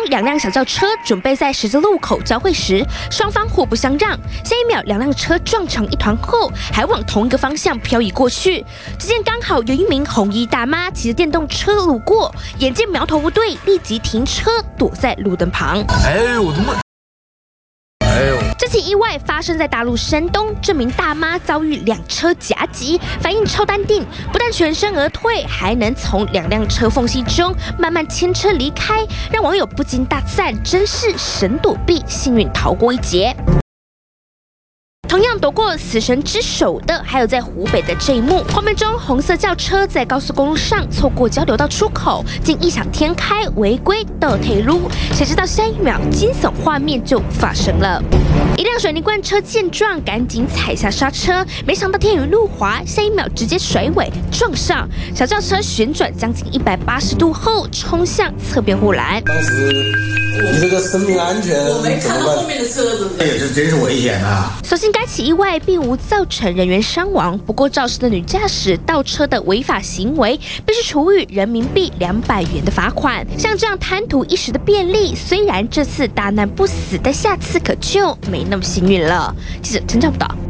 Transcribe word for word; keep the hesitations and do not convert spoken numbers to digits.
两辆小轿车准备在十字路口交汇时，双方互不相让，下一秒两辆车撞成一团后，还往同一个方向漂移过去。只见刚好有一名红衣大妈骑着电动车路过，眼见苗头不对，立即停车躲在路灯旁。 哎，我他妈！ 这起意外发生在大陆山东，这名大妈遭遇两车夹击，反应超淡定，不但全身而退，还能从两辆车缝隙中慢慢牵车离开，让网友不禁大赞：真是神躲避，幸运逃过一劫。 同样躲过死神之手的，还有在湖北的这一幕。画面中，红色轿车在高速公路上错过交流道出口，竟异想天开违规倒退路。谁知道下一秒，惊悚画面就发生了。一辆水泥罐车见状，赶紧踩下刹车，没想到天雨路滑，下一秒直接甩尾撞上小轿车，旋转将近一百八十度后冲向侧边护栏。 当时你这个生命安全， 我没看到后面的车子， 这也是真是危险啊！ 所幸该起意外并无造成人员伤亡，不过肇事的女驾驶倒车的违法行为，必须处以人民币两百元的罚款。像这样贪图一时的便利，虽然这次大难不死，但下次可就没那么幸运了。记者陈兆报道。